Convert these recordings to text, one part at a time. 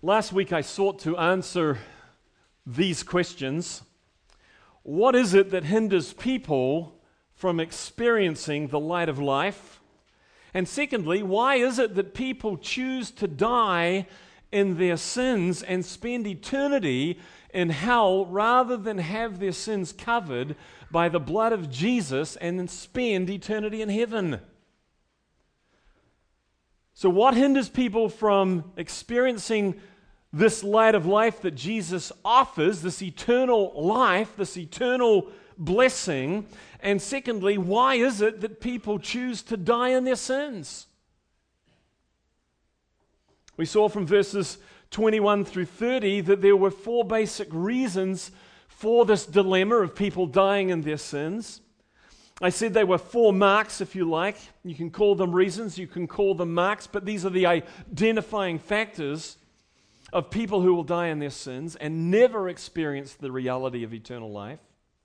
Last week I sought to answer these questions. What is it that hinders people from experiencing the light of life? And secondly, why is it that people choose to die in their sins and spend eternity in hell rather than have their sins covered by the blood of Jesus and then spend eternity in heaven? So what hinders people from experiencing this light of life that Jesus offers, this eternal life, this eternal blessing? And secondly, why is it that people choose to die in their sins? We saw from verses 21 through 30 that there were four basic reasons for this dilemma of people dying in their sins. I said they were four marks, if you like. You can call them reasons, you can call them marks, but these are the identifying factors of people who will die in their sins and never experience the reality of eternal life.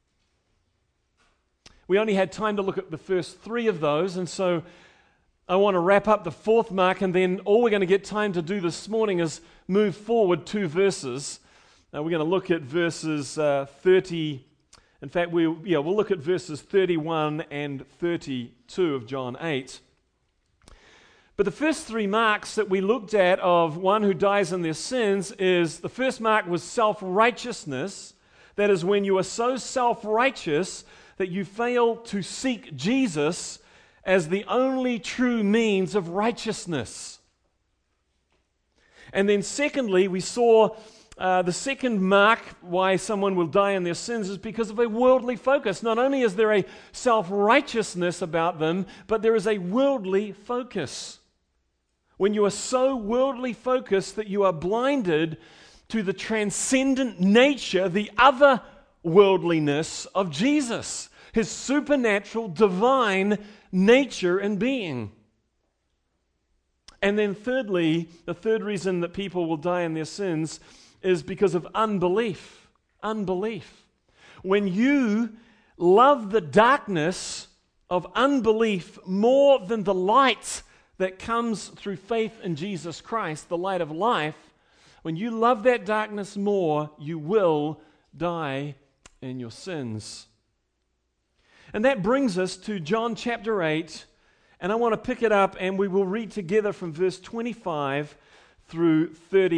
We only had time to look at the first three of those, and so I want to wrap up the fourth mark, and then all we're going to get time to do this morning is move forward two verses. We're going to look at verses 30. In fact, we'll look at verses 31 and 32 of John 8. But the first three marks that we looked at of one who dies in their sins is, the first mark was self-righteousness. That is when you are so self-righteous that you fail to seek Jesus as the only true means of righteousness. And then secondly, we saw the second mark why someone will die in their sins is because of a worldly focus. Not only is there a self-righteousness about them, but there is a worldly focus. When you are so worldly focused that you are blinded to the transcendent nature, the otherworldliness of Jesus, his supernatural, divine nature and being. And then thirdly, the third reason that people will die in their sins is because of unbelief. Unbelief. When you love the darkness of unbelief more than the light that comes through faith in Jesus Christ, the light of life, when you love that darkness more, you will die in your sins. And that brings us to John chapter 8, and I want to pick it up and we will read together from verse 25 through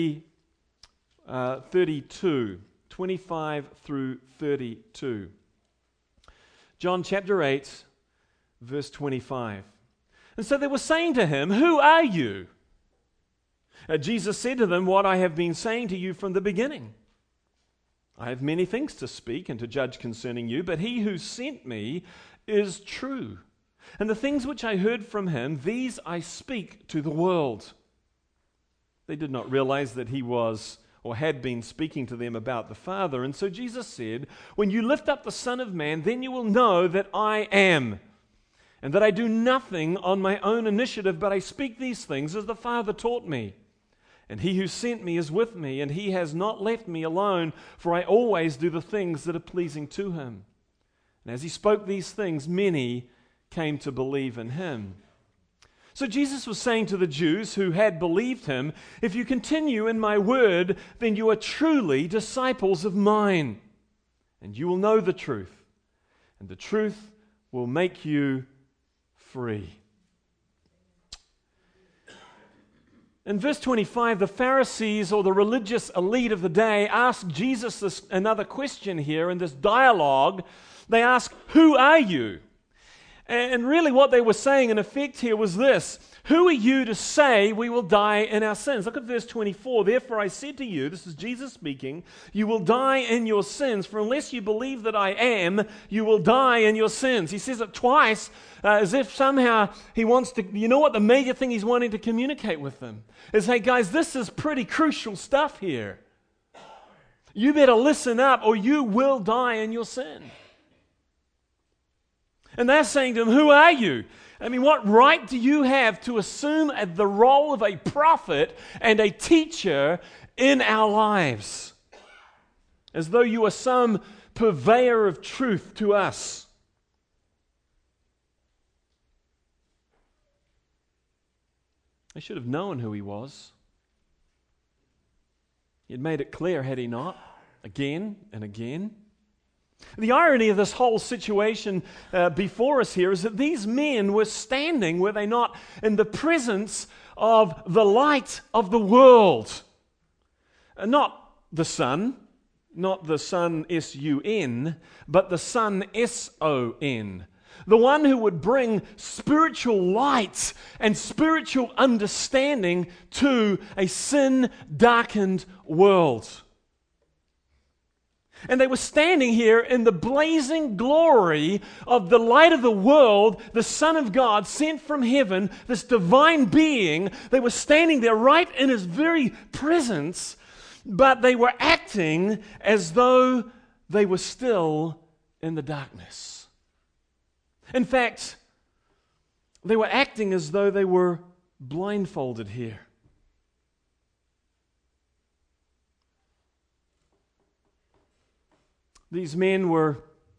32. 25 through 32. John chapter 8, verse 25. And so they were saying to him, "Who are you?" Jesus said to them, "What I have been saying to you from the beginning. I have many things to speak and to judge concerning you, but he who sent me is true. And the things which I heard from him, these I speak to the world." They did not realize that he was or had been speaking to them about the Father. And so Jesus said, "When you lift up the Son of Man, then you will know that I am, and that I do nothing on my own initiative, but I speak these things as the Father taught me. And he who sent me is with me, and he has not left me alone, for I always do the things that are pleasing to him." And as he spoke these things, many came to believe in him. So Jesus was saying to the Jews who had believed him, "If you continue in my word, then you are truly disciples of mine, and you will know the truth, and the truth will make you free." In verse 25, the Pharisees, or the religious elite of the day, asked Jesus another question here in this dialogue. They asked, "Who are you?" And really what they were saying in effect here was this: "Who are you to say we will die in our sins?" Look at verse 24. "Therefore I said to you," this is Jesus speaking, "you will die in your sins, for unless you believe that I am, you will die in your sins." He says it twice as if somehow he wants to, you know what the major thing he's wanting to communicate with them is, hey guys, this is pretty crucial stuff here. You better listen up or you will die in your sin. And they're saying to him, "Who are you? I mean, what right do you have to assume the role of a prophet and a teacher in our lives? As though you are some purveyor of truth to us." They should have known who he was. He had made it clear, had he not? Again and again. The irony of this whole situation before us here is that these men were standing, were they not, in the presence of the light of the world. Not the Son, not the Son S-U-N, but the Son S-O-N. The one who would bring spiritual light and spiritual understanding to a sin-darkened world. And they were standing here in the blazing glory of the light of the world, the Son of God sent from heaven, this divine being. They were standing there right in His very presence, but they were acting as though they were still in the darkness. In fact, they were acting as though they were blindfolded here. These men were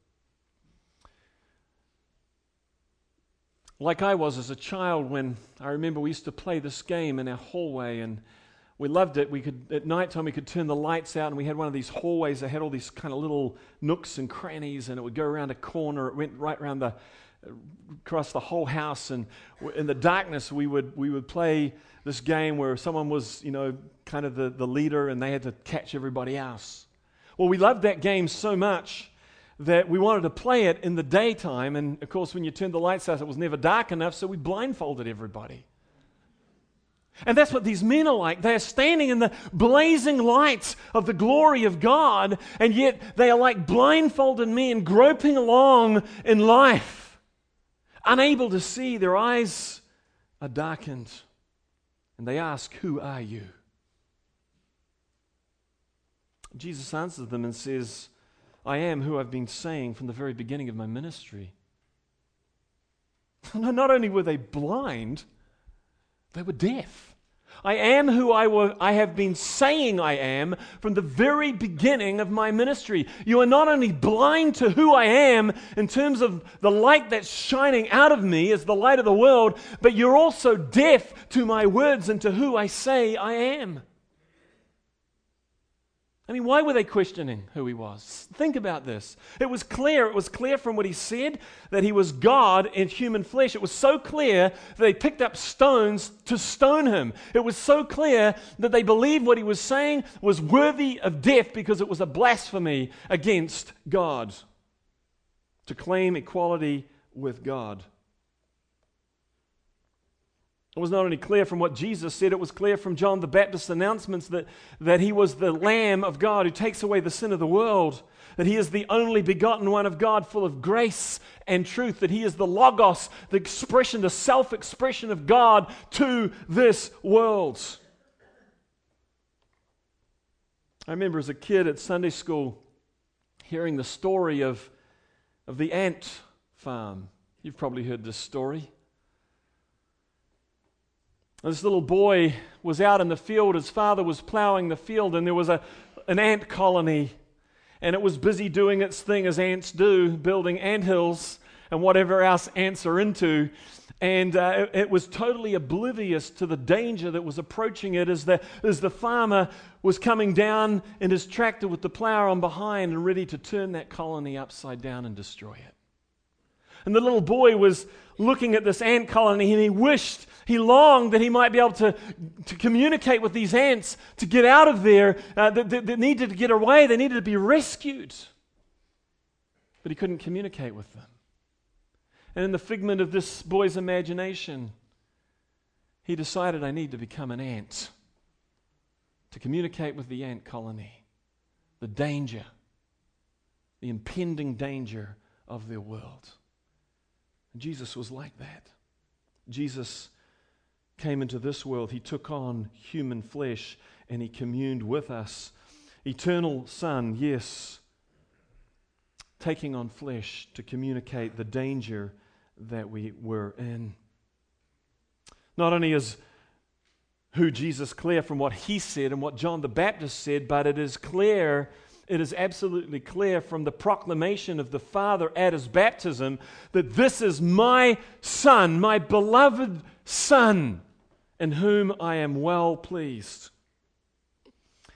like I was as a child when I remember we used to play this game in our hallway, and we loved it. At nighttime we could turn the lights out, and we had one of these hallways that had all these kind of little nooks and crannies, and it would go around a corner. It went right around across the whole house, and in the darkness we would play this game where someone was, kind of the leader, and they had to catch everybody else. Well, we loved that game so much that we wanted to play it in the daytime, and of course when you turned the lights out it was never dark enough, so we blindfolded everybody. And that's what these men are like. They are standing in the blazing lights of the glory of God, and yet they are like blindfolded men groping along in life, unable to see. Their eyes are darkened, and they ask, "Who are you?" Jesus answers them and says, "I am who I've been saying from the very beginning of my ministry." Not only were they blind, they were deaf. I am who I have been saying I am from the very beginning of my ministry. You are not only blind to who I am in terms of the light that's shining out of me as the light of the world, but you're also deaf to my words and to who I say I am. I mean, why were they questioning who He was? Think about this. It was clear from what He said that He was God in human flesh. It was so clear that they picked up stones to stone Him. It was so clear that they believed what He was saying was worthy of death because it was a blasphemy against God, to claim equality with God. It was not only clear from what Jesus said, it was clear from John the Baptist's announcements that He was the Lamb of God who takes away the sin of the world, that He is the only begotten one of God full of grace and truth, that He is the Logos, the expression, the self-expression of God to this world. I remember as a kid at Sunday school hearing the story of the ant farm. You've probably heard this story. This little boy was out in the field. His father was plowing the field, and there was an ant colony, and it was busy doing its thing as ants do, building anthills and whatever else ants are into. And it was totally oblivious to the danger that was approaching it as the farmer was coming down in his tractor with the plow on behind and ready to turn that colony upside down and destroy it. And the little boy was looking at this ant colony, and he longed that he might be able to communicate with these ants to get out of there, that needed to get away, they needed to be rescued. But he couldn't communicate with them. And in the figment of this boy's imagination, he decided, I need to become an ant to communicate with the ant colony, the danger, the impending danger of their world. Jesus was like that. Jesus came into this world. He took on human flesh and He communed with us. Eternal Son, yes, taking on flesh to communicate the danger that we were in. Not only is who Jesus clear from what He said and what John the Baptist said, but it is absolutely clear from the proclamation of the Father at His baptism that this is my Son, my beloved Son, in whom I am well pleased.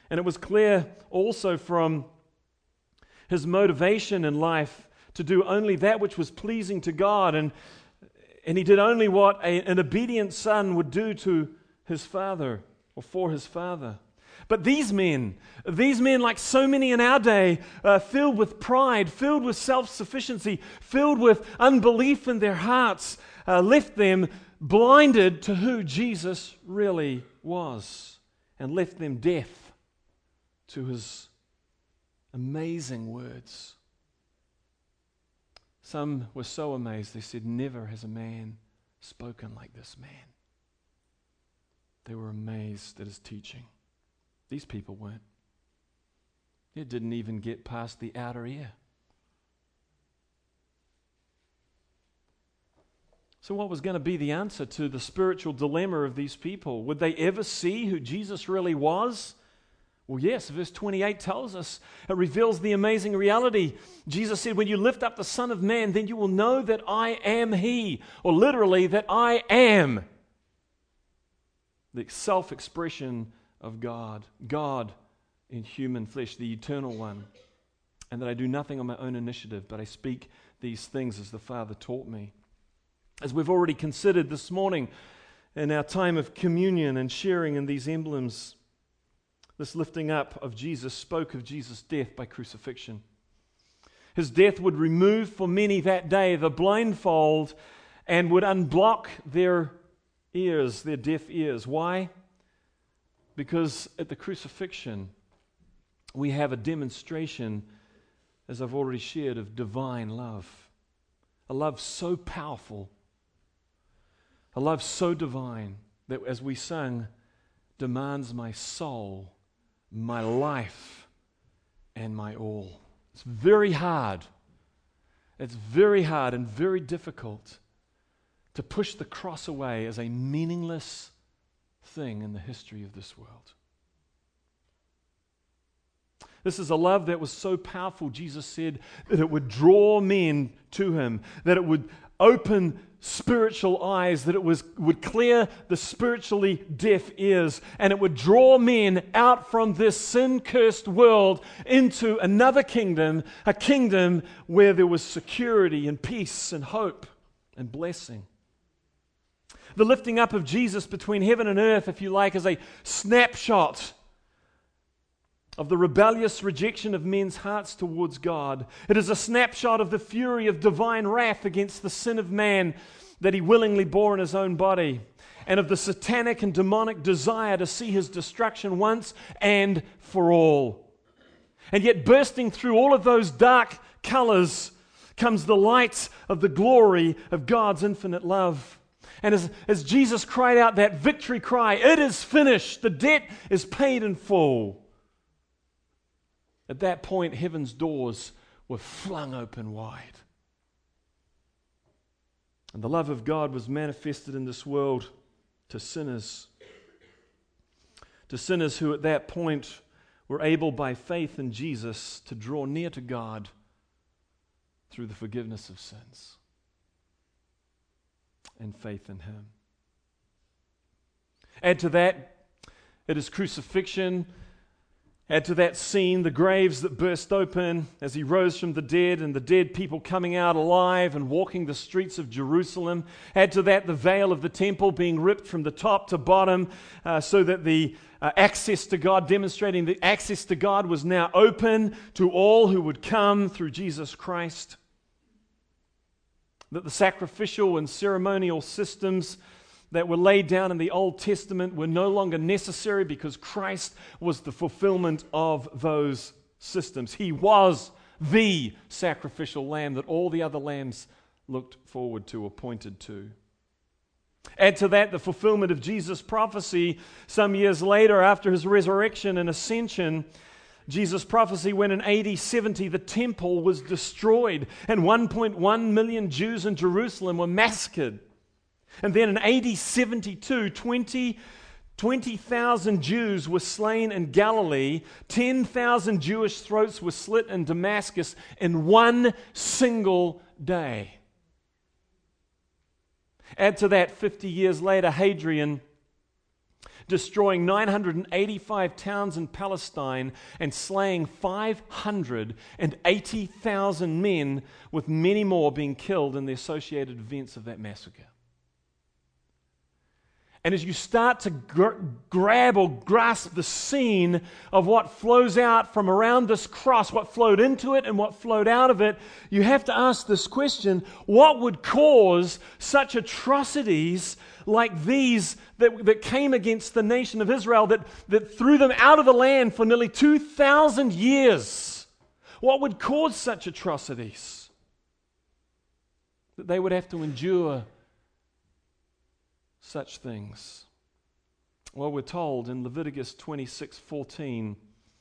And it was clear also from his motivation in life to do only that which was pleasing to God. And he did only what an obedient son would do to his father or for his father. But these men, like so many in our day, filled with pride, filled with self-sufficiency, filled with unbelief in their hearts, left them blinded to who Jesus really was and left them deaf to his amazing words. Some were so amazed, they said, "Never has a man spoken like this man." They were amazed at his teaching. These people weren't. It didn't even get past the outer ear. So what was going to be the answer to the spiritual dilemma of these people? Would they ever see who Jesus really was? Well, yes, verse 28 tells us, it reveals the amazing reality. Jesus said, "When you lift up the Son of Man, then you will know that I am He," or literally, that I am the self-expression of God, God in human flesh, the eternal one, and that I do nothing on my own initiative, but I speak these things as the Father taught me. As we've already considered this morning in our time of communion and sharing in these emblems, this lifting up of Jesus spoke of Jesus' death by crucifixion. His death would remove for many that day the blindfold and would unblock their ears, their deaf ears. Why? Because at the crucifixion, we have a demonstration, as I've already shared, of divine love. A love so powerful, a love so divine that, as we sung, demands my soul, my life, and my all. It's very hard. It's very hard and very difficult to push the cross away as a meaningless thing in the history of this world. This is a love that was so powerful, Jesus said, that it would draw men to Him, that it would open spiritual eyes, that it would clear the spiritually deaf ears, and it would draw men out from this sin-cursed world into another kingdom, a kingdom where there was security and peace and hope and blessing. The lifting up of Jesus between heaven and earth, if you like, is a snapshot of the rebellious rejection of men's hearts towards God. It is a snapshot of the fury of divine wrath against the sin of man that He willingly bore in His own body, and of the satanic and demonic desire to see His destruction once and for all. And yet bursting through all of those dark colors comes the light of the glory of God's infinite love. And as Jesus cried out that victory cry, "It is finished," the debt is paid in full. At that point, heaven's doors were flung open wide. And the love of God was manifested in this world to sinners who at that point were able by faith in Jesus to draw near to God through the forgiveness of sins and faith in Him. Add to that, it is crucifixion. Add to that scene the graves that burst open as He rose from the dead, and the dead people coming out alive and walking the streets of Jerusalem. Add to that the veil of the temple being ripped from the top to bottom so that the access to God, demonstrating the access to God, was now open to all who would come through Jesus Christ. That the sacrificial and ceremonial systems that were laid down in the Old Testament were no longer necessary because Christ was the fulfillment of those systems. He was the sacrificial lamb that all the other lambs looked forward to, or pointed to. Add to that the fulfillment of Jesus' prophecy some years later after His resurrection and ascension. Jesus' prophecy when in AD 70 the temple was destroyed and 1.1 million Jews in Jerusalem were massacred. And then in AD 72, 20,000 Jews were slain in Galilee. 10,000 Jewish throats were slit in Damascus in one single day. Add to that 50 years later, Hadrian destroying 985 towns in Palestine and slaying 580,000 men, with many more being killed in the associated events of that massacre. And as you start to grab or grasp the scene of what flows out from around this cross, what flowed into it and what flowed out of it, you have to ask this question: what would cause such atrocities like these that came against the nation of Israel, that threw them out of the land for nearly 2,000 years? What would cause such atrocities? That they would have to endure such things. Well, we're told in Leviticus 26:14,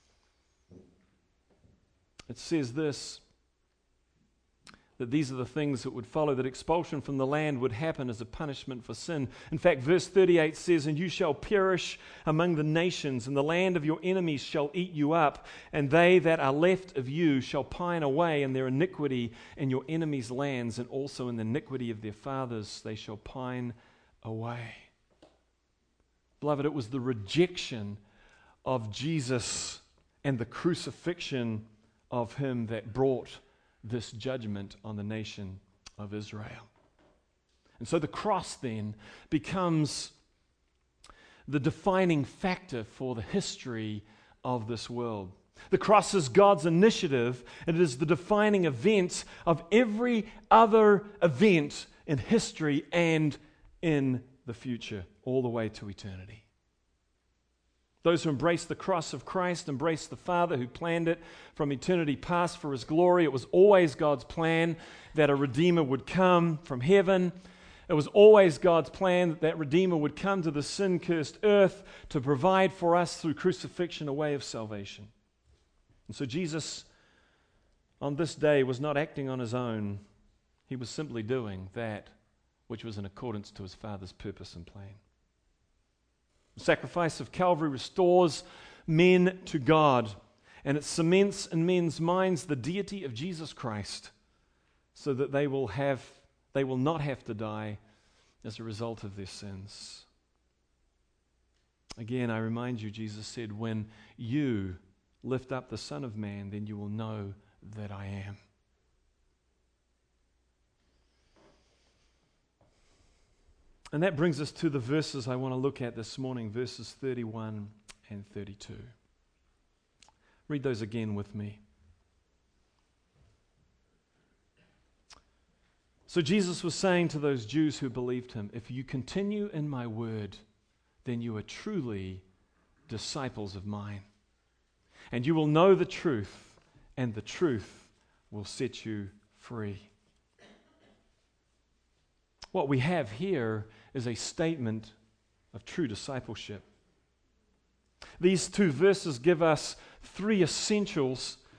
it says this, that these are the things that would follow, that expulsion from the land would happen as a punishment for sin. In fact, verse 38 says, "And you shall perish among the nations, and the land of your enemies shall eat you up, and they that are left of you shall pine away in their iniquity in your enemies' lands, and also in the iniquity of their fathers they shall pine away." Beloved, it was the rejection of Jesus and the crucifixion of him that brought this judgment on the nation of Israel. And so the cross then becomes the defining factor for the history of this world. The cross is God's initiative, and it is the defining event of every other event in history and in the future, all the way to eternity. Those who embrace the cross of Christ embrace the Father who planned it from eternity past for his glory. It was always God's plan that a Redeemer would come from heaven. It was always God's plan that that Redeemer would come to the sin-cursed earth to provide for us through crucifixion a way of salvation. And so Jesus, on this day, was not acting on his own. He was simply doing that which was in accordance to his Father's purpose and plan. The sacrifice of Calvary restores men to God, and it cements in men's minds the deity of Jesus Christ, so that they will not have to die as a result of their sins. Again, I remind you, Jesus said, "When you lift up the Son of Man, then you will know that I am." And that brings us to the verses I want to look at this morning, verses 31 and 32. Read those again with me. So Jesus was saying to those Jews who believed him, "If you continue in my word, then you are truly disciples of mine. And you will know the truth, and the truth will set you free." What we have here is a statement of true discipleship. These two verses give us three essential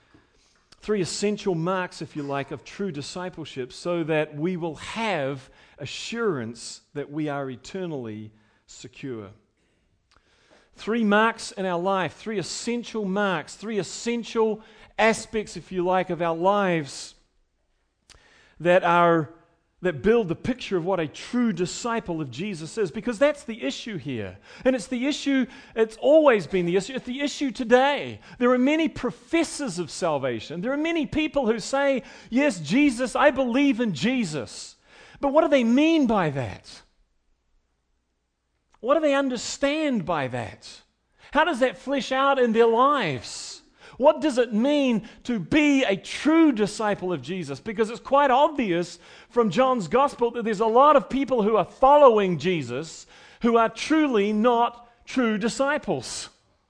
marks, if you like, of true discipleship, so that we will have assurance that we are eternally secure. Three marks in our life, three essential marks, three essential aspects, if you like, of our lives that build the picture of what a true disciple of Jesus is, because that's the issue here. And it's always been the issue. It's the issue today. There are many professors of salvation. There are many people who say, "Yes, Jesus, I believe in Jesus." But what do they mean by that? What do they understand by that? How does that flesh out in their lives? What does it mean to be a true disciple of Jesus? Because it's quite obvious from John's gospel that there's a lot of people who are following Jesus who are truly not true disciples.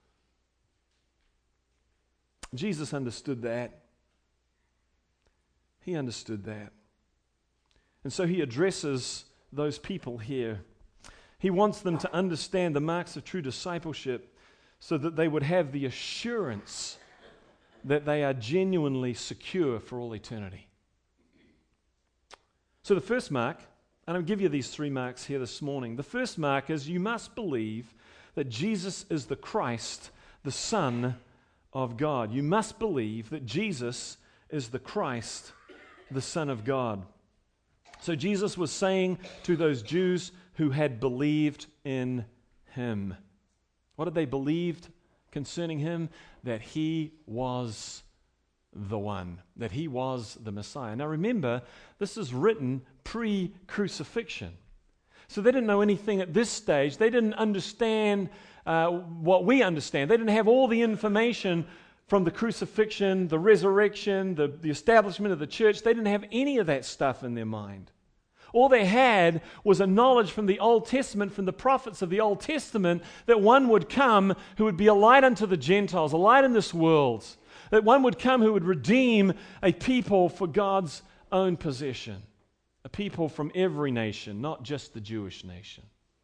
Jesus understood that. He understood that. And so he addresses those people here. He wants them to understand the marks of true discipleship so that they would have the assurance that they are genuinely secure for all eternity. So the first mark, and I'll give you these three marks here this morning. The first mark is you must believe that Jesus is the Christ, the Son of God. You must believe that Jesus is the Christ, the Son of God. So Jesus was saying to those Jews who had believed in him, What had they believed concerning him? That he was the one, that he was the Messiah. Now remember, this is written pre-crucifixion. So they didn't know anything at this stage. They didn't understand what we understand. They didn't have all the information from the crucifixion, the resurrection, the establishment of the church. They didn't have any of that stuff in their mind. All they had was a knowledge from the Old Testament, from the prophets of the Old Testament, that one would come who would be a light unto the Gentiles, a light in this world. That one would come who would redeem a people for God's own possession. A people from every nation, not just the Jewish nation.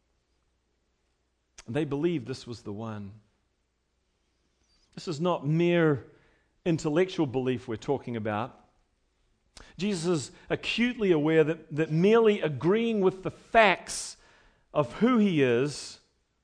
They believed this was the one. This is not mere intellectual belief we're talking about. Jesus is acutely aware that merely agreeing with the facts of who he is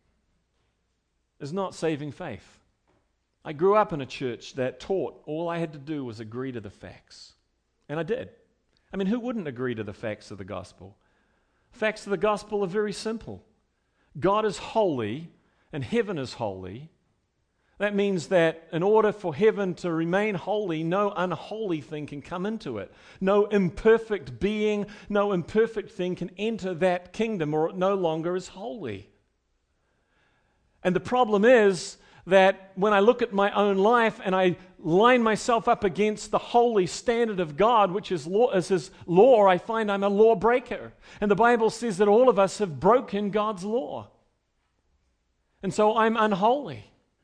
not saving faith. I grew up in a church that taught all I had to do was agree to the facts. And I did. I mean, who wouldn't agree to the facts of the gospel? Facts of the gospel are very simple. God is holy and heaven is holy. That means that in order for heaven to remain holy, no unholy thing can come into it. No imperfect being, no imperfect thing can enter that kingdom, or it no longer is holy. And the problem is that when I look at my own life and I line myself up against the holy standard of God, which is His law, I find I'm a lawbreaker. And the Bible says that all of us have broken God's law. And so I'm unholy.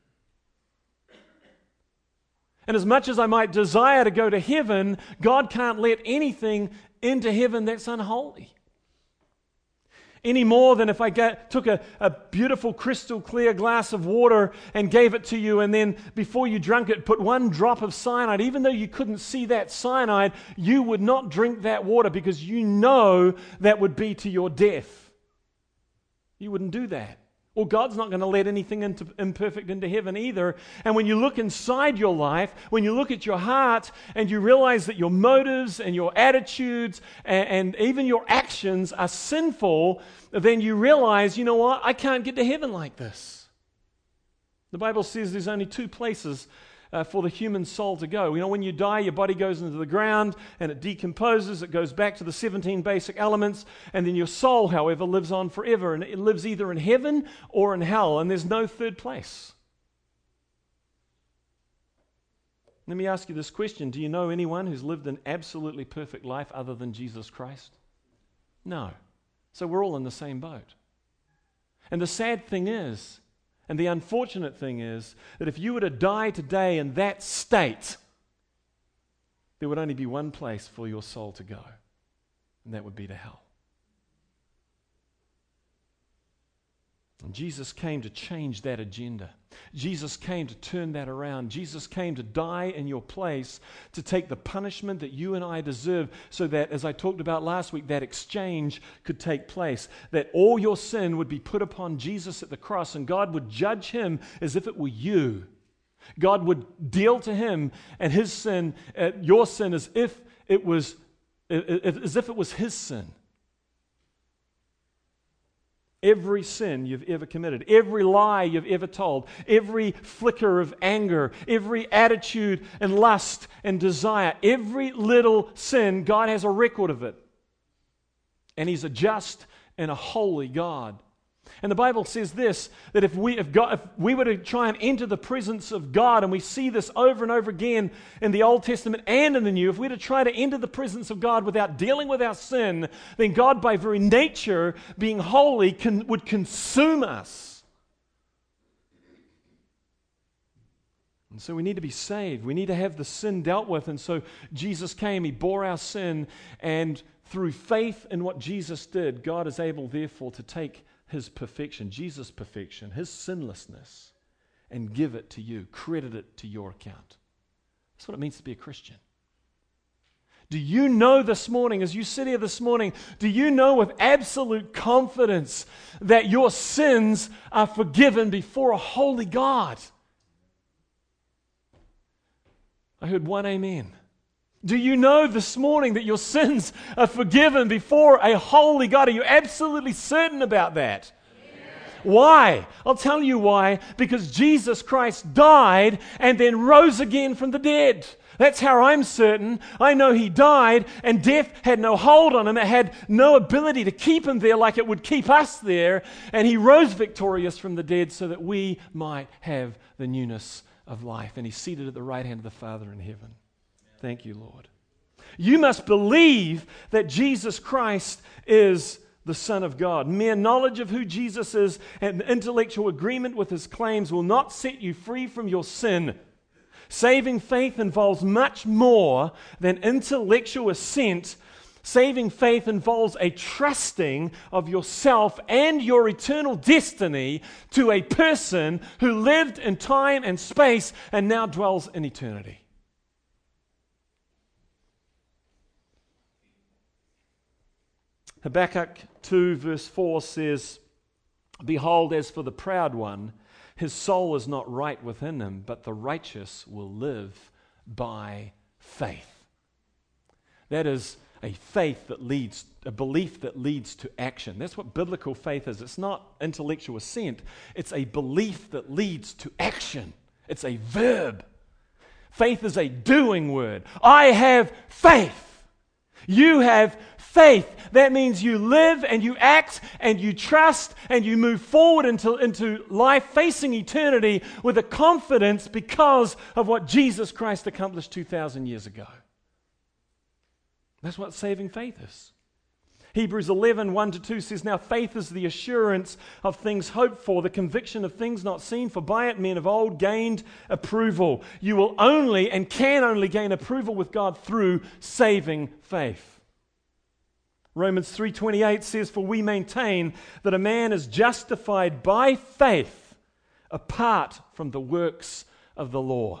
And as much as I might desire to go to heaven, God can't let anything into heaven that's unholy. Any more than if I took a beautiful crystal clear glass of water and gave it to you, and then before you drank it, put one drop of cyanide. Even though you couldn't see that cyanide, you would not drink that water because you know that would be to your death. You wouldn't do that. Well, God's not going to let anything imperfect into heaven either. And when you look inside your life, when you look at your heart and you realize that your motives and your attitudes and even your actions are sinful, then you realize, you know what, I can't get to heaven like this. The Bible says there's only two places for the human soul to go. You know, when you die, your body goes into the ground and it decomposes. It goes back to the 17 basic elements. And then your soul, however, lives on forever. And it lives either in heaven or in hell. And there's no third place. Let me ask you this question. Do you know anyone who's lived an absolutely perfect life other than Jesus Christ? No. So we're all in the same boat. And the sad thing is, and the unfortunate thing is, that if you were to die today in that state, there would only be one place for your soul to go, and that would be to hell. And Jesus came to change that agenda. Jesus came to turn that around. Jesus came to die in your place, to take the punishment that you and I deserve, so that, as I talked about last week, that exchange could take place, that all your sin would be put upon Jesus at the cross, and God would judge him as if it were you. God would deal to him and his sin, your sin, as if it was his sin. Every sin you've ever committed, every lie you've ever told, every flicker of anger, every attitude and lust and desire, every little sin, God has a record of it. And he's a just and a holy God. And the Bible says this, that if we were to try and enter the presence of God, and we see this over and over again in the Old Testament and in the New, if we were to try to enter the presence of God without dealing with our sin, then God, by very nature, being holy, would consume us. And so we need to be saved. We need to have the sin dealt with. And so Jesus came, he bore our sin, and through faith in what Jesus did, God is able, therefore, to take his perfection, Jesus' perfection, his sinlessness, and give it to you, credit it to your account. That's what it means to be a Christian. Do you know this morning, as you sit here this morning, do you know with absolute confidence that your sins are forgiven before a holy God? I heard one amen. Do you know this morning that your sins are forgiven before a holy God? Are you absolutely certain about that? Why? I'll tell you why. Because Jesus Christ died and then rose again from the dead. That's how I'm certain. I know He died and death had no hold on Him. It had no ability to keep Him there like it would keep us there. And He rose victorious from the dead so that we might have the newness of life. And He's seated at the right hand of the Father in heaven. Thank you, Lord. You must believe that Jesus Christ is the Son of God. Mere knowledge of who Jesus is and intellectual agreement with His claims will not set you free from your sin. Saving faith involves much more than intellectual assent. Saving faith involves a trusting of yourself and your eternal destiny to a person who lived in time and space and now dwells in eternity. Habakkuk 2 verse 4 says, "Behold, as for the proud one, his soul is not right within him, but the righteous will live by faith." That is a faith that leads, a belief that leads to action. That's what biblical faith is. It's not intellectual assent. It's a belief that leads to action. It's a verb. Faith is a doing word. I have faith. You have faith. That means you live and you act and you trust and you move forward into life facing eternity with a confidence because of what Jesus Christ accomplished 2,000 years ago. That's what saving faith is. Hebrews 11, 1-2 says, "Now faith is the assurance of things hoped for, the conviction of things not seen, for by it men of old gained approval." You will only and can only gain approval with God through saving faith. Romans 3:28 says, "For we maintain that a man is justified by faith apart from the works of the law."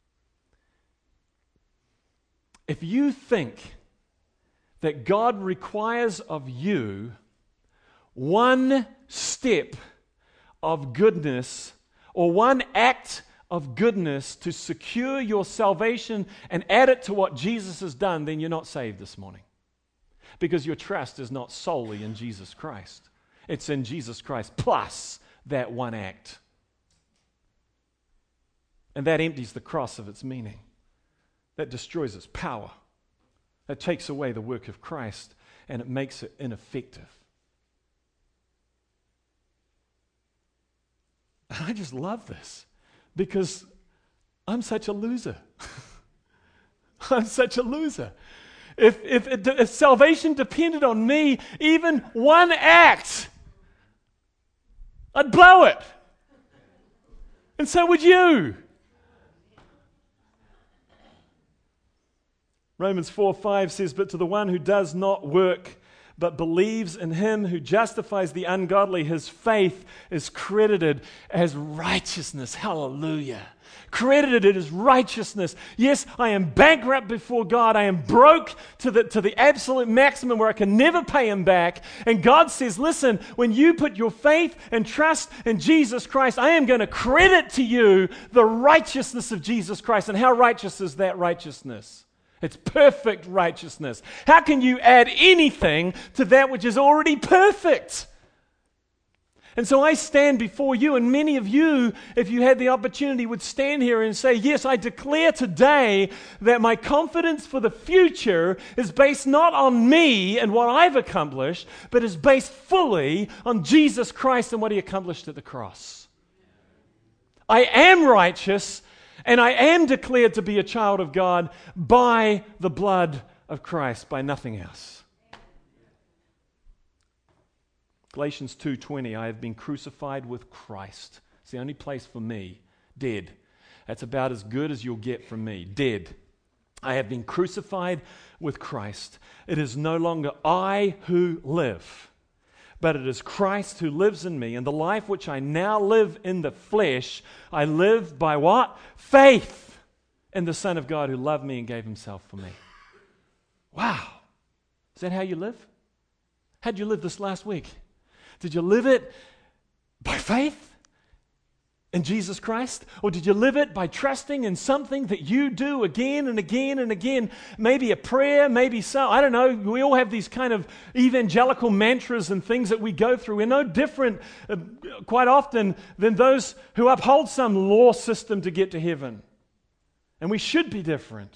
If you think that God requires of you one step of goodness or one act of goodness to secure your salvation and add it to what Jesus has done, then you're not saved this morning. Because your trust is not solely in Jesus Christ. It's in Jesus Christ plus that one act. And that empties the cross of its meaning. That destroys its power. That takes away the work of Christ and it makes it ineffective. And I just love this because I'm such a loser. I'm such a loser. If salvation depended on me, even one act, I'd blow it. And so would you. Romans 4:5 says, "But to the one who does not work, but believes in Him who justifies the ungodly, his faith is credited as righteousness." Hallelujah. Credited as righteousness. Yes, I am bankrupt before God. I am broke to the absolute maximum where I can never pay Him back. And God says, listen, when you put your faith and trust in Jesus Christ, I am going to credit to you the righteousness of Jesus Christ. And how righteous is that righteousness? It's perfect righteousness. How can you add anything to that which is already perfect? And so I stand before you, and many of you, if you had the opportunity, would stand here and say, yes, I declare today that my confidence for the future is based not on me and what I've accomplished, but is based fully on Jesus Christ and what He accomplished at the cross. I am righteous, and I am declared to be a child of God by the blood of Christ, by nothing else. Galatians 2:20, "I have been crucified with Christ." It's the only place for me. Dead. That's about as good as you'll get from me. Dead. I have been crucified with Christ. It is no longer I who live, but it is Christ who lives in me. And the life which I now live in the flesh, I live by what? Faith in the Son of God who loved me and gave Himself for me. Wow. Is that how you live? How did you live this last week? Did you live it by faith in Jesus Christ? Or did you live it by trusting in something that you do again and again and again? Maybe a prayer, maybe so. I don't know. We all have these kind of evangelical mantras and things that we go through. We're no different quite often than those who uphold some law system to get to heaven. And we should be different.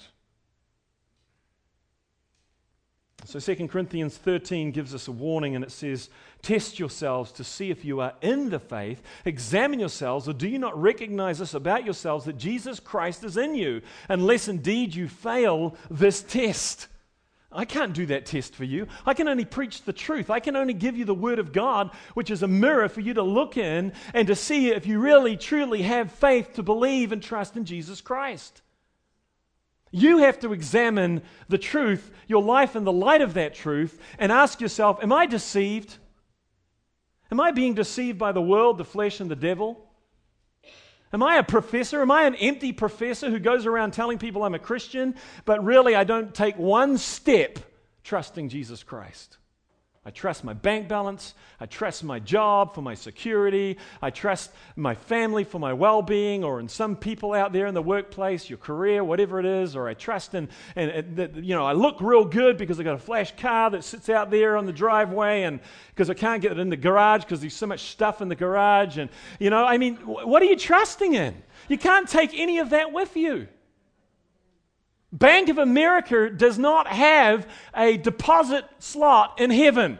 So 2 Corinthians 13 gives us a warning, and it says, test yourselves to see if you are in the faith. Examine yourselves, or do you not recognize this about yourselves, that Jesus Christ is in you, unless indeed you fail this test. I can't do that test for you. I can only preach the truth. I can only give you the Word of God, which is a mirror for you to look in and to see if you really, truly have faith to believe and trust in Jesus Christ. You have to examine the truth, your life in the light of that truth, and ask yourself, am I deceived? Am I being deceived by the world, the flesh, and the devil? Am I a professor? Am I an empty professor who goes around telling people I'm a Christian, but really I don't take one step trusting Jesus Christ? I trust my bank balance. I trust my job for my security. I trust my family for my well-being, or in some people out there in the workplace, your career, whatever it is, or I trust in, I look real good because I got a flash car that sits out there on the driveway, and because I can't get it in the garage because there's so much stuff in the garage. And, what are you trusting in? You can't take any of that with you. Bank of America does not have a deposit slot in heaven.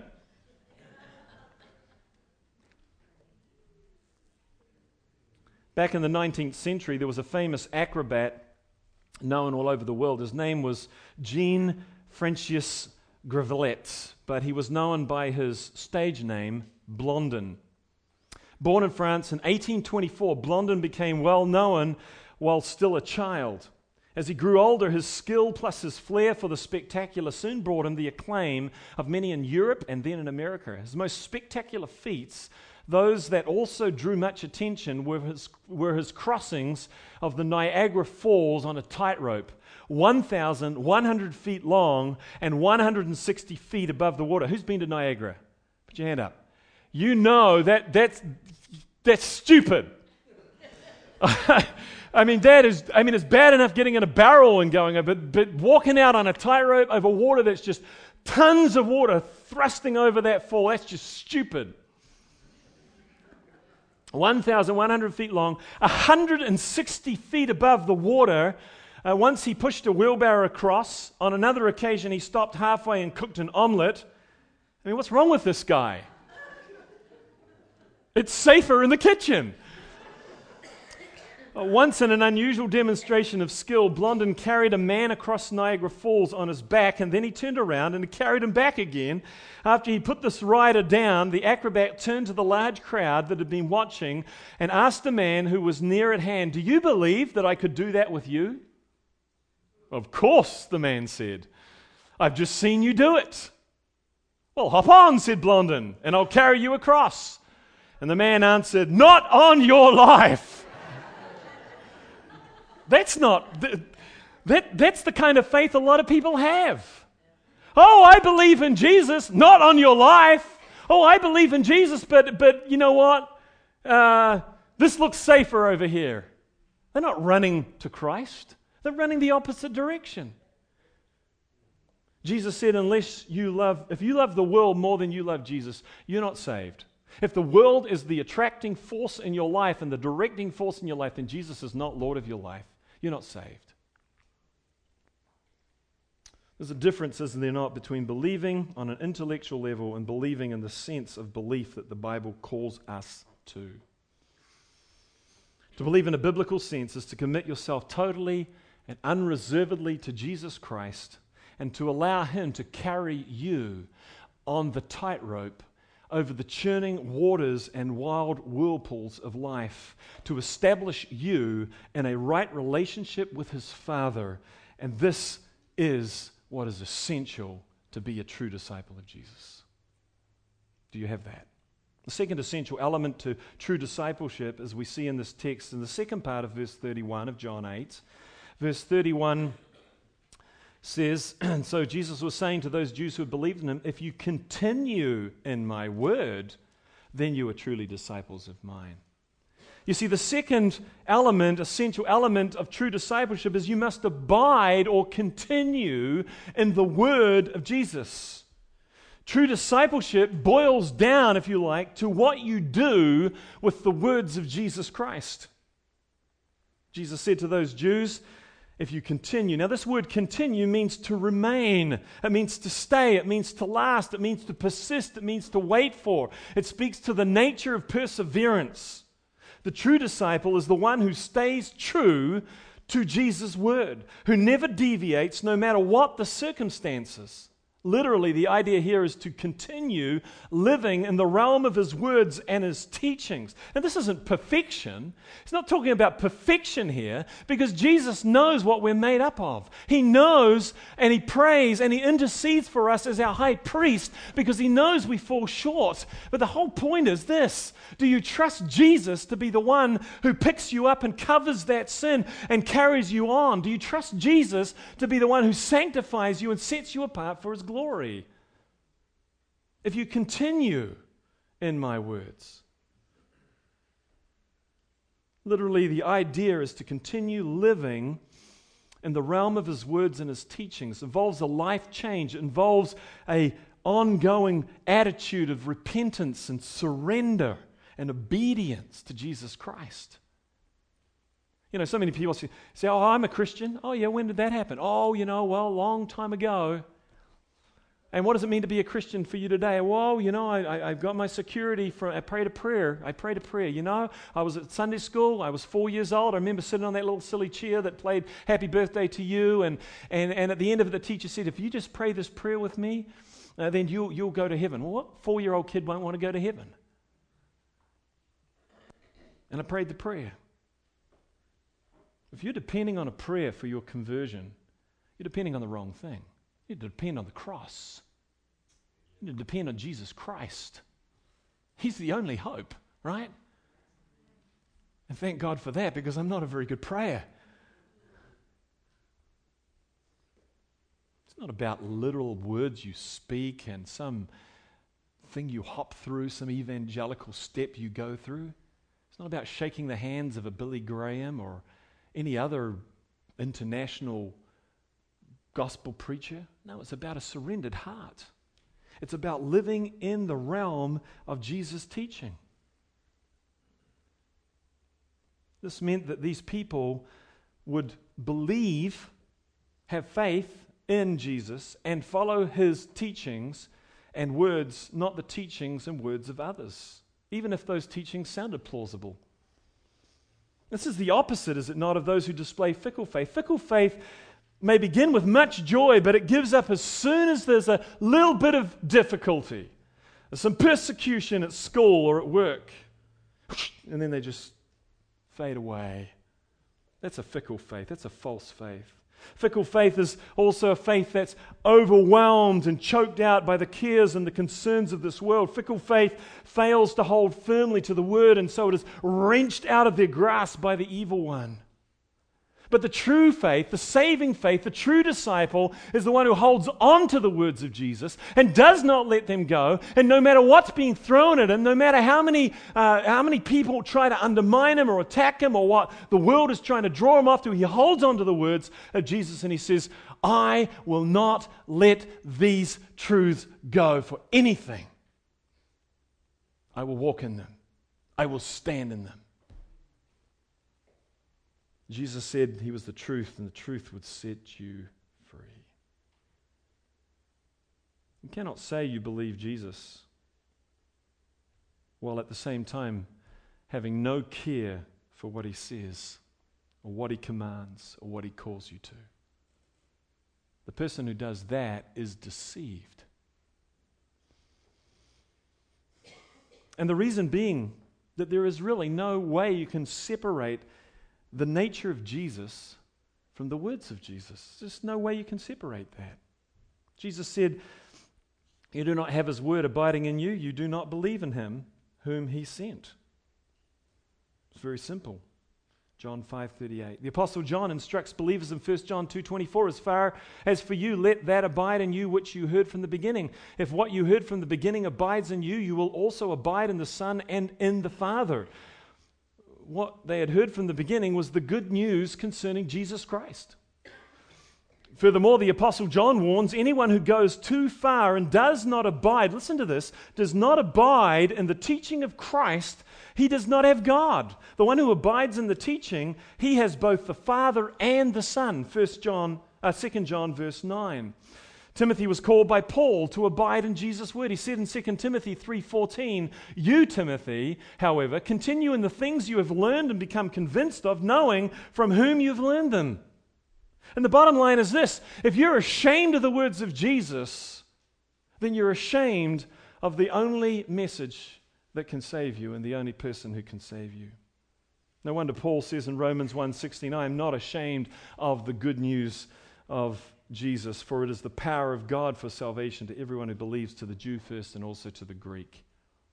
Back in the 19th century, there was a famous acrobat known all over the world. His name was Jean Francois Gravelet, but he was known by his stage name, Blondin. Born in France in 1824, Blondin became well known while still a child. As he grew older, his skill plus his flair for the spectacular soon brought him the acclaim of many in Europe and then in America. His most spectacular feats, those that also drew much attention, were his crossings of the Niagara Falls on a tightrope, 1,100 feet long and 160 feet above the water. Who's been to Niagara? Put your hand up. You know that's stupid. It's bad enough getting in a barrel and going, but walking out on a tightrope over water that's just tons of water thrusting over that fall, that's just stupid. 1,100 feet long, 160 feet above the water. Once he pushed a wheelbarrow across. On another occasion, he stopped halfway and cooked an omelet. What's wrong with this guy? It's safer in the kitchen. Once in an unusual demonstration of skill, Blondin carried a man across Niagara Falls on his back, and then he turned around and carried him back again. After he put this rider down, the acrobat turned to the large crowd that had been watching and asked a man who was near at hand, "Do you believe that I could do that with you?" "Of course," the man said. "I've just seen you do it." "Well, hop on," said Blondin, "and I'll carry you across." And the man answered, "Not on your life." That's the kind of faith a lot of people have. "Oh, I believe in Jesus." "Not on your life." "Oh, I believe in Jesus, but you know what? This looks safer over here." They're not running to Christ. They're running the opposite direction. Jesus said, if you love the world more than you love Jesus, you're not saved. If the world is the attracting force in your life and the directing force in your life, then Jesus is not Lord of your life. You're not saved. There's a difference, isn't there not, between believing on an intellectual level and believing in the sense of belief that the Bible calls us to. To believe in a biblical sense is to commit yourself totally and unreservedly to Jesus Christ and to allow Him to carry you on the tightrope over the churning waters and wild whirlpools of life, to establish you in a right relationship with His Father. And this is what is essential to be a true disciple of Jesus. Do you have that? The second essential element to true discipleship, as we see in this text, in the second part of verse 31 of John 8, verse 31 says, and so Jesus was saying to those Jews who had believed in Him, "If you continue in my word, then you are truly disciples of mine." You see, the second element, essential element of true discipleship is you must abide or continue in the word of Jesus. True discipleship boils down, if you like, to what you do with the words of Jesus Christ. Jesus said to those Jews, if you continue. Now, this word continue means to remain. It means to stay. It means to last. It means to persist. It means to wait for. It speaks to the nature of perseverance. The true disciple is the one who stays true to Jesus' word, who never deviates no matter what the circumstances. Literally, the idea here is to continue living in the realm of his words and his teachings. And this isn't perfection. He's not talking about perfection here, because Jesus knows what we're made up of. He knows, and he prays and he intercedes for us as our high priest, because he knows we fall short. But the whole point is this: do you trust Jesus to be the one who picks you up and covers that sin and carries you on? Do you trust Jesus to be the one who sanctifies you and sets you apart for his glory? If you continue in my words. Literally, the idea is to continue living in the realm of his words and his teachings. It involves a life change. It involves an ongoing attitude of repentance and surrender and obedience to Jesus Christ. You know, so many people say, oh, I'm a Christian. Oh, yeah, when did that happen? Oh, well, a long time ago. And what does it mean to be a Christian for you today? Well, I've got my security from, I prayed a prayer. I was at Sunday school. I was 4 years old. I remember sitting on that little silly chair that played Happy Birthday to You. And at the end of it, the teacher said, if you just pray this prayer with me, then you'll go to heaven. Well, what 4-year-old kid won't want to go to heaven? And I prayed the prayer. If you're depending on a prayer for your conversion, you're depending on the wrong thing. You need to depend on the cross. You need to depend on Jesus Christ. He's the only hope, right? And thank God for that, because I'm not a very good prayer. It's not about literal words you speak and some thing you hop through, some evangelical step you go through. It's not about shaking the hands of a Billy Graham or any other international gospel preacher. No, it's about a surrendered heart. It's about living in the realm of Jesus' teaching. This meant that these people would believe, have faith in Jesus, and follow his teachings and words, not the teachings and words of others, even if those teachings sounded plausible. This is the opposite, is it not, of those who display fickle faith. Fickle faith may begin with much joy, but it gives up as soon as there's a little bit of difficulty, some persecution at school or at work, and then they just fade away. That's a fickle faith. That's a false faith. Fickle faith is also a faith that's overwhelmed and choked out by the cares and the concerns of this world. Fickle faith fails to hold firmly to the word, and so it is wrenched out of their grasp by the evil one. But the true faith, the saving faith, the true disciple is the one who holds on to the words of Jesus and does not let them go. And no matter what's being thrown at him, no matter how many people try to undermine him or attack him or what the world is trying to draw him off to, he holds on to the words of Jesus and he says, I will not let these truths go for anything. I will walk in them. I will stand in them. Jesus said he was the truth, and the truth would set you free. You cannot say you believe Jesus while at the same time having no care for what he says or what he commands or what he calls you to. The person who does that is deceived. And the reason being that there is really no way you can separate the nature of Jesus from the words of Jesus. There's just no way you can separate that. Jesus said, you do not have his word abiding in you, you do not believe in him whom he sent. It's very simple. John 5:38. The Apostle John instructs believers in 1 John 2:24, as far as for you, let that abide in you which you heard from the beginning. If what you heard from the beginning abides in you, you will also abide in the Son and in the Father. what they had heard from the beginning was the good news concerning Jesus Christ. Furthermore, the Apostle John warns anyone who goes too far and does not abide, listen to this, does not abide in the teaching of Christ, he does not have God. The one who abides in the teaching, he has both the Father and the Son. 2 John verse 9. Timothy was called by Paul to abide in Jesus' word. He said in 2 Timothy 3:14, "You, Timothy, however, continue in the things you have learned and become convinced of, knowing from whom you've learned them." And the bottom line is this: if you're ashamed of the words of Jesus, then you're ashamed of the only message that can save you and the only person who can save you. No wonder Paul says in Romans 1:16, "I am not ashamed of the good news of Jesus, for it is the power of God for salvation to everyone who believes, to the Jew first and also to the Greek."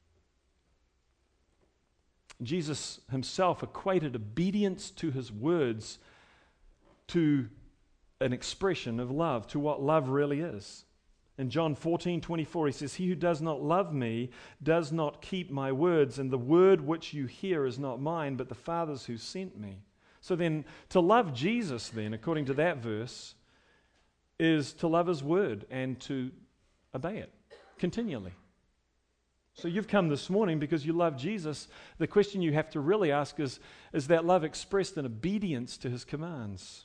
Jesus himself equated obedience to his words to an expression of love, to what love really is. In John 14:24, he says, "He who does not love me does not keep my words, and the word which you hear is not mine, but the Father's who sent me." So then, to love Jesus then, according to that verse, is to love his word and to obey it continually. So you've come this morning because you love Jesus. The question you have to really ask is that love expressed in obedience to his commands?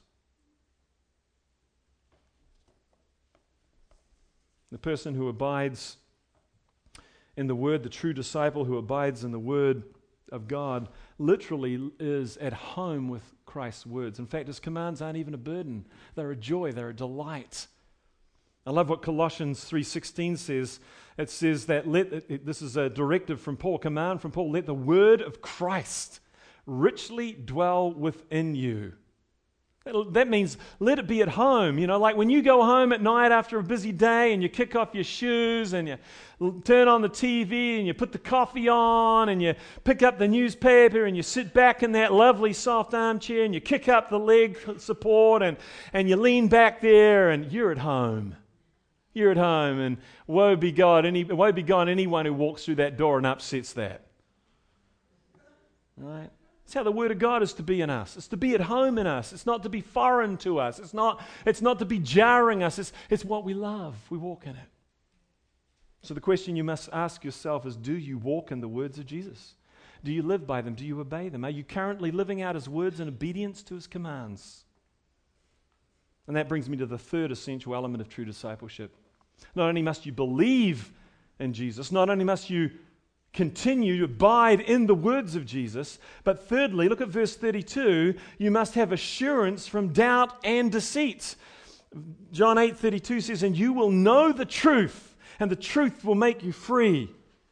The person who abides in the word, the true disciple who abides in the word of God, literally is at home with Christ's words. In fact, his commands aren't even a burden. They're a joy, they're a delight. I love what Colossians 3:16 says. It says that this is a directive from Paul, a command from Paul, "Let the word of Christ richly dwell within you." That means let it be at home. You know, like when you go home at night after a busy day and you kick off your shoes and you turn on the TV and you put the coffee on and you pick up the newspaper and you sit back in that lovely soft armchair and you kick up the leg support and you lean back there and you're at home. You're at home, and woe be gone anyone who walks through that door and upsets that. Right? That's how the Word of God is to be in us. It's to be at home in us. It's not to be foreign to us. It's not to be jarring us. It's what we love. We walk in it. So the question you must ask yourself is, do you walk in the words of Jesus? Do you live by them? Do you obey them? Are you currently living out his words in obedience to his commands? And that brings me to the third essential element of true discipleship. Not only must you believe in Jesus, not only must you continue to abide in the words of Jesus, but thirdly, look at verse 32, you must have assurance from doubt and deceit. John 8:32 says, "And you will know the truth, and the truth will make you free."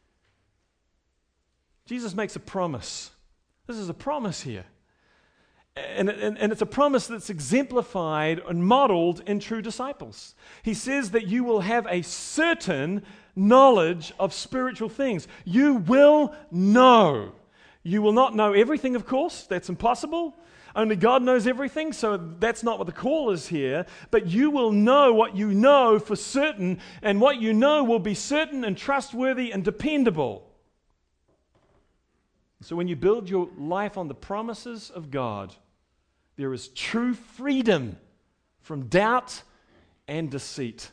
Jesus makes a promise. This is a promise here. And it's a promise that's exemplified and modeled in true disciples. He says that you will have a certain knowledge of spiritual things. You will know. You will not know everything, of course. That's impossible. Only God knows everything, so that's not what the call is here. But you will know what you know for certain, and what you know will be certain and trustworthy and dependable. So when you build your life on the promises of God, there is true freedom from doubt and deceit.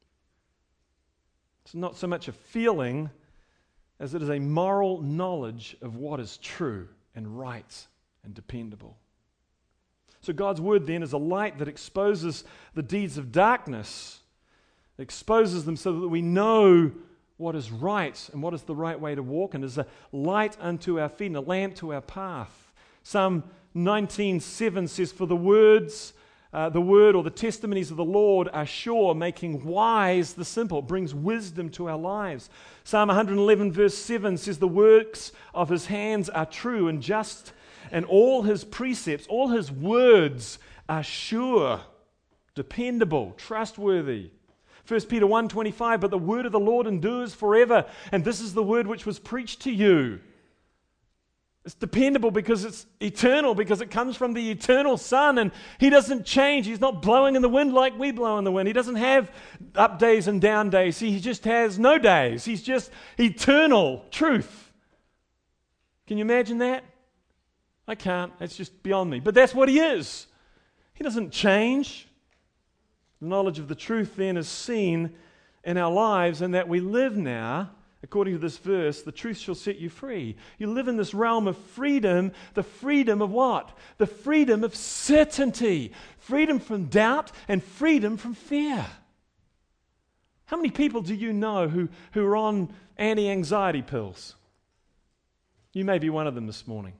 It's not so much a feeling as it is a moral knowledge of what is true and right and dependable. So God's word then is a light that exposes the deeds of darkness, exposes them so that we know what is right and what is the right way to walk, and is a light unto our feet and a lamp to our path. Psalm 19:7 says, "For the word or the testimonies of the Lord are sure, making wise the simple." It brings wisdom to our lives. Psalm 111 verse 7 says, "The works of his hands are true and just, and all his precepts, all his words are sure, dependable, trustworthy." 1 Peter 1:25, "But the word of the Lord endures forever, and this is the word which was preached to you." It's dependable because it's eternal, because it comes from the eternal Son, and he doesn't change. He's not blowing in the wind like we blow in the wind. He doesn't have up days and down days. He just has no days. He's just eternal truth. Can you imagine that? I can't. It's just beyond me. But that's what he is. He doesn't change. The knowledge of the truth then is seen in our lives, and that we live now, according to this verse, the truth shall set you free. You live in this realm of freedom. The freedom of what? The freedom of certainty. Freedom from doubt and freedom from fear. How many people do you know who are on anti-anxiety pills? You may be one of them this morning.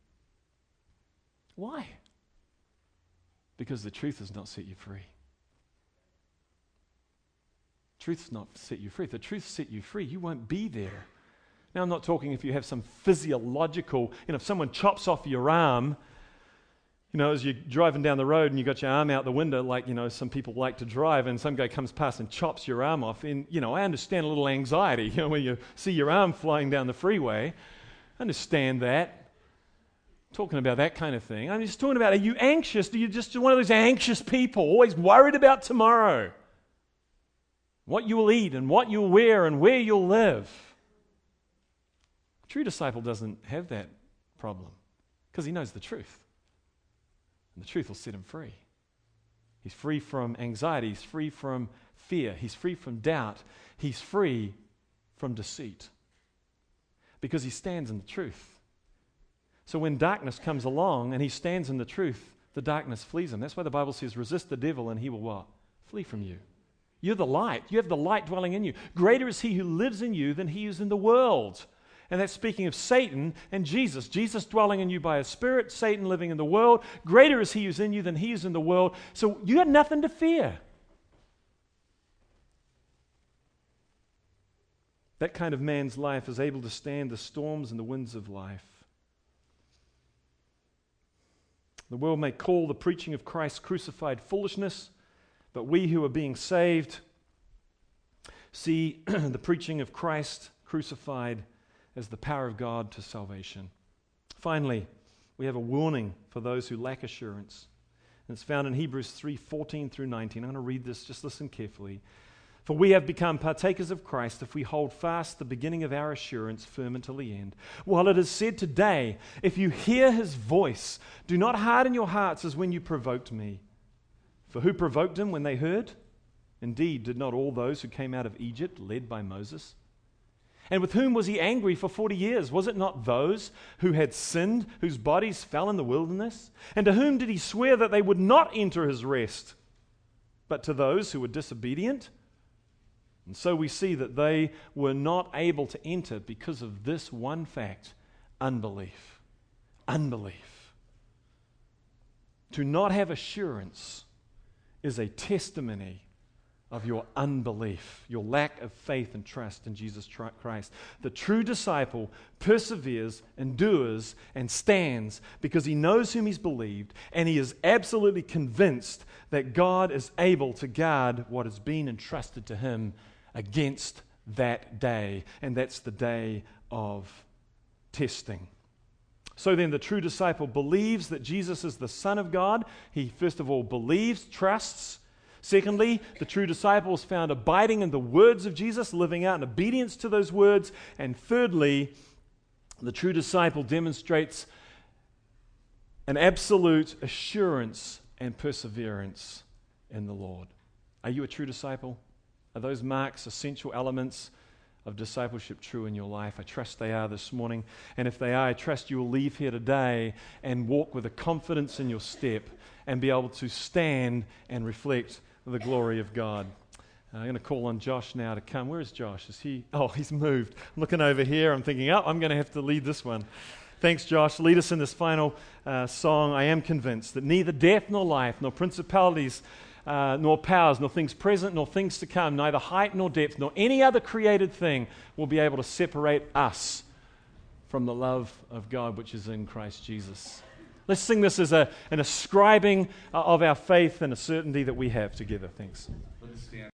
Why? Because the truth has not set you free. Truth has not set you free. If the truth set you free, you won't be there. Now, I'm not talking if you have some physiological, if someone chops off your arm, as you're driving down the road and you got your arm out the window, like, some people like to drive, and some guy comes past and chops your arm off. And, I understand a little anxiety, when you see your arm flying down the freeway. I understand that. Talking about that kind of thing. I'm just talking about, are you anxious? Are you just one of those anxious people, always worried about tomorrow? What you will eat and what you'll wear and where you'll live. A true disciple doesn't have that problem because he knows the truth. And the truth will set him free. He's free from anxiety. He's free from fear. He's free from doubt. He's free from deceit because he stands in the truth. So when darkness comes along and he stands in the truth, the darkness flees him. That's why the Bible says, resist the devil and he will what? Flee from you. You're the light. You have the light dwelling in you. Greater is he who lives in you than he is in the world. And that's speaking of Satan and Jesus. Jesus dwelling in you by his Spirit, Satan living in the world. Greater is he who's in you than he is in the world. So you got nothing to fear. That kind of man's life is able to stand the storms and the winds of life. The world may call the preaching of Christ crucified foolishness, but we who are being saved see the preaching of Christ crucified as the power of God to salvation. Finally, we have a warning for those who lack assurance. And it's found in Hebrews 3:14 through 19. I'm going to read this, just listen carefully. For we have become partakers of Christ if we hold fast the beginning of our assurance firm until the end. While it is said today, if you hear his voice, do not harden your hearts as when you provoked me. For who provoked him when they heard? Indeed, did not all those who came out of Egypt led by Moses? And with whom was he angry for 40 years? Was it not those who had sinned, whose bodies fell in the wilderness? And to whom did he swear that they would not enter his rest? But to those who were disobedient? And so we see that they were not able to enter because of this one fact: unbelief. Unbelief. To not have assurance is a testimony of your unbelief, your lack of faith and trust in Jesus Christ. The true disciple perseveres, endures, and stands because he knows whom he's believed, and he is absolutely convinced that God is able to guard what has been entrusted to him against that day, and that's the day of testing. So then the true disciple believes that Jesus is the Son of God. He first of all believes, trusts. Secondly, the true disciple is found abiding in the words of Jesus, living out in obedience to those words. And thirdly, the true disciple demonstrates an absolute assurance and perseverance in the Lord. Are you a true disciple? Are those marks essential elements of discipleship true in your life? I trust they are this morning. And if they are, I trust you will leave here today and walk with a confidence in your step and be able to stand and reflect the glory of God. I'm going to call on Josh now to come. Where is Josh? Is he? Oh, he's moved. I'm looking over here. I'm thinking, I'm going to have to lead this one. Thanks, Josh. Lead us in this final song. I am convinced that neither death nor life, nor principalities, nor powers, nor things present, nor things to come, neither height nor depth, nor any other created thing will be able to separate us from the love of God which is in Christ Jesus. Let's sing this as an ascribing of our faith and a certainty that we have together. Thanks.